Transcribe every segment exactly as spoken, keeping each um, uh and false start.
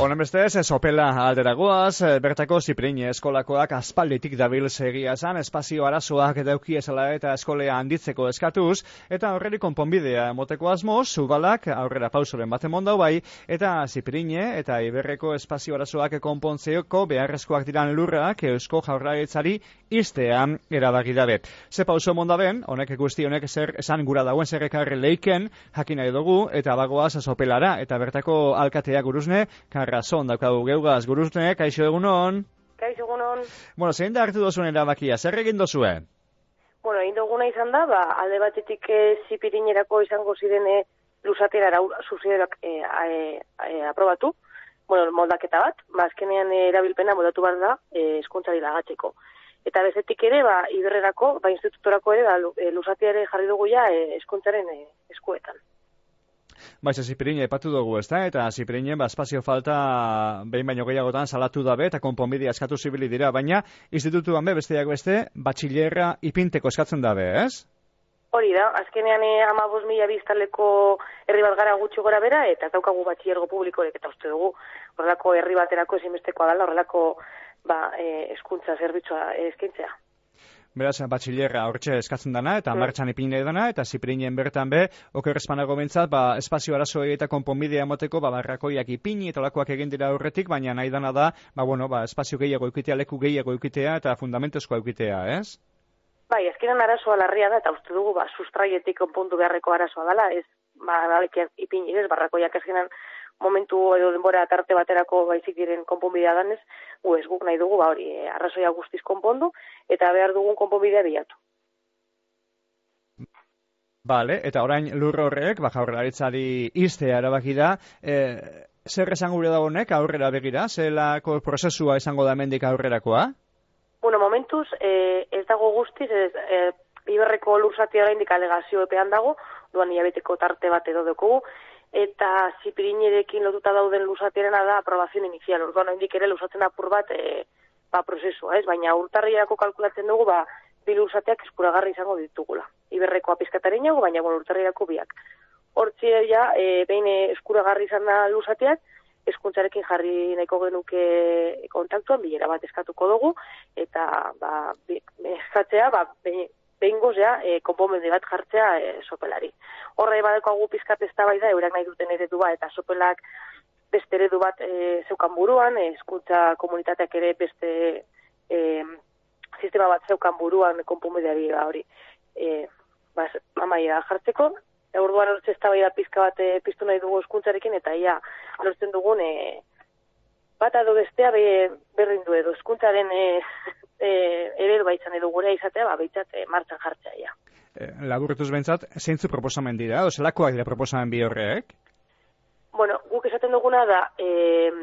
Honen bestez, Sopela alderagoaz, bertako Ziprinie eskolakoak aspalditik dabil segia esan, espazio arazoak dauki ezala eta eskolea handitzeko eskatuz, eta horreri konponbidea emoteko asmoz, Zubalak aurrera pausoren bat emon dau bai, eta Ziprinie eta Iberreko espazio arazoak konpontzeoko beharrezkoak diran lurrak Eusko Jaurlaritzari iztean erabaki dabe. Ze pauso emon daben, honek guzti honek zer esan gura dauen zerrekarri leiken, jakin nahi dugu, eta bagoaz Sopelara, eta bertako alkatea guruzne, Karrazon daukagu geugaz, guruzne, kaixo egunon? Kaixo egunon. Bueno, zein da hartu dozuen erabakia, zer egin dozue? Bueno, egin duguna izan da, ba, alde batetik e, Zipirinerako izango zirene lusatera zuziderak e, e, e, aprobatu, bueno, moldaketa bat, ba, azkenean e, erabilpena moldatu bat da, e, eskuntzari lagatzeko. Eta bezetik ere, ba, Iberrerako, ba, institutorako ere, ba, lusatia ere jarri dugu ja e, eskuntzaren e, eskuetan. Baiz, Ziprinia ipatu dugu, ezta? Eta Ziprinien ba, espazio falta behin baino gehiagotan salatu dabe eta konponbidea eskatu zibili dira, baina institutuan be, besteak beste, batxilerra ipinteko eskatzen dabe, ez? Hori da, azkenean e, amabos mila biztaleko herri bat gara gutxi gora bera, eta daukagu batxilergo publikoek, eta uste dugu, horrelako herri baterako ezinbestekoa dela, horrelako ba, e, eskuntza zerbitzua eskaintzea. Beraz, batxilerra hortxe eskatzen dana, eta martxan ipine dana, eta Ziprinien bertan be, oker espanago bentzat, ba, espazio arazo eta konponbidea emoteko, ba, barrakoiak ipini eta olakoak egin dira horretik, baina nahi dana da, ba, bueno, ba, espazio gehiago eukitea, leku gehiago eukitea, eta fundamentozkoa eukitea, ez? Bai, azkenan arazoa larria da, eta uste dugu, ba, sustraietik konpondu beharreko arazoa dela, ez, ba, balekiak ipini, ez, barrakoiak azkenan momentu edo denbora tarte baterako baizik diren konponbidea danez, gu ez guk nahi dugu, ba hori, e, arrazoia guztiz konpondu, eta behar dugun konponbidea bilatu. Bale, eta orain lur horrek, ba, Jaurlaritzari iztea erabaki da, e, zer esan gure da honek aurrera begira, zelako prozesua izango da hemendik aurrerakoa? Bueno, momentuz, e, ez dago guztiz, ez, e, Iberreko lurzatia oraindik alegazio epean dago, duan hilabeteko tarte bat edo dugu, eta Ziprinierekin lotuta dauden lusatierena da aprobazio inizial. Orduan oraindik ere lusatzen apur bat e, ba, prozesua, ez? Baina urtarriako kalkulatzen dugu ba, bi lusateak eskuragarri izango ditugula. Iberrekoa pizkatariñago, baina bueno, urtarriako biak. Hortzi ja, e, behin eskuragarri izan da lusateak, eskuntzarekin jarri nahiko genuke kontaktuan, bilera bat eskatuko dugu, eta ba, eskatzea, ba, behin, behingoz ja, e, konponbide bat jartzea e, Sopelari. Horre badekoagu pizkat eztabaida, eurak nahi duten eredu bat, eta Sopelak beste eredu bat e, zeukan buruan, hezkuntza komunitateak ere beste e, sistema bat zeukan buruan konponbideari ba, hori e, ba, amaia jartzeko. Orduan hortze eztabaida pizka bat e, piztu nahi dugu hezkuntzarekin, eta ia lortzen dugun e, bat edo bestea be, berrindu edo hezkuntzaren e, E, eredu baitzan edo gure izatea, ba, baitzat e, martxan jartzea, ja. E, Laburretuz bentzat, zeintzu proposamen dira, o zelakoak dira proposamen bi horrek? Bueno, guk esaten duguna da, e,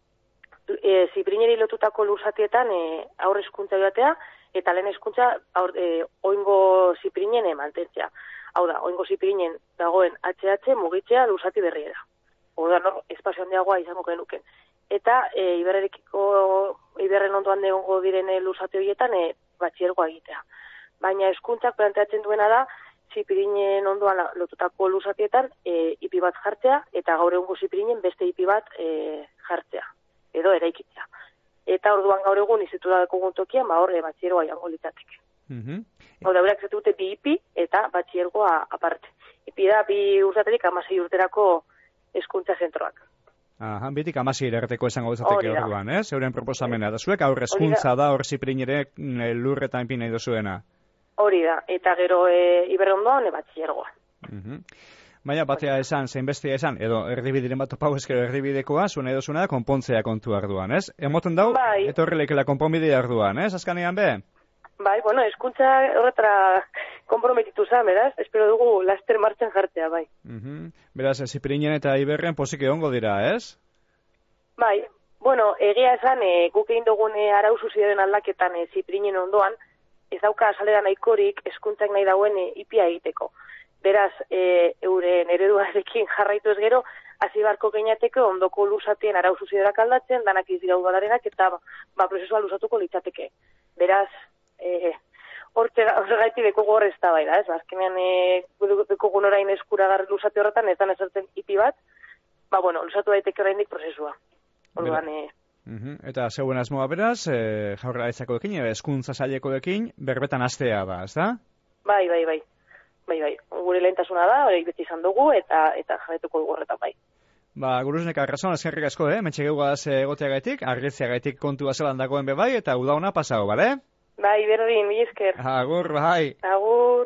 e, Ziprineri lotutako lursatietan e, aurre eskuntza joatea, eta lehen eskuntza aur, e, oingo Ziprinien mantentzea. Hau da, oingo Ziprinien dagoen H H mugitzea lursati berriera. Oda, no, espazio handiagoa izango genuken. Eta e, Iberrekiko, Iberren ondoan egongo diren e, lusate horietan e, batxiergoa egitea. Baina eskuntzak planteatzen duena da, Zipirinen ondoan lotutako lusatietan e, ipi bat jartzea, eta gaur egungo Zipirinen beste ipi bat e, jartzea, edo eraikitzea. Eta orduan gaur egun institutako guntokian, ba horre batxiergoa jango litzateke. Mm-hmm. Hau da, berak zatu dute bi ipi eta batxiergoa aparte. Ipi da, bi urtaterik amasei urterako eskuntza zentroak. Aha, bitik amasi erreteko esango bezateke orduan, ez? Euren proposamena. Da zuek aurre eskuntza da hor Ziprinere lurretan pina ido zuena. Hori da, eta gero e, Iberrondoan e, batxiergoa. Uh-huh. Baina batea esan, zein bestia esan, edo erdibidiren bat topau ezkero erdibidekoa, zuen edo zuena da konpontzea kontu arduan, ez? Emoten dau, bai. Eta horrelekela konponbidea arduan, ez? Azkanean be? Bai, bueno, eskuntza horretara komprometitu zan, beraz, espero dugu laster martxan jartzea, bai. Uh-huh. Beraz, Ziprinien eta Iberren pozik egongo dira, ez? Bai, bueno, egia esan, e, guk egin dugun e, arau zuziaren aldaketan e, Ziprinien ondoan, ez dauka asalera nahikorik eskuntzak nahi dauen e, ipia egiteko. Beraz, e, euren ereduarekin jarraitu ez gero, hasi barko geinateke ondoko lusatien arau zuziderak aldatzen, danak izira udalarenak, eta ba, prozesua lusatuko litzateke. Beraz, e, horregaiti deko gorrez da bai da, ez? Azkenean, e, deko gunorain eskuragarri lusate horretan, ez dan ezertzen ipi bat, ba, bueno, lusatu daiteke oraindik prozesua. Orduan, e... Uhum. Eta zeuen asmoa beraz, e, jaurlaritzakoekin, hezkuntza sailekoekin, berbetan astea da, ez da? Bai, bai, bai. Bai, bai. Gure lehentasuna da, hori beti izan dugu, eta eta jarretuko dugu horretan bai. Ba, Guruznek arrazon, eskerrik asko, eh? Metxe geugaz egoteagaitik, argitzeagaitik kontua zelan dagoen bebai, eta udauna pasau, bale? Bai, berdin, mi esker. Agur, bai. Agur.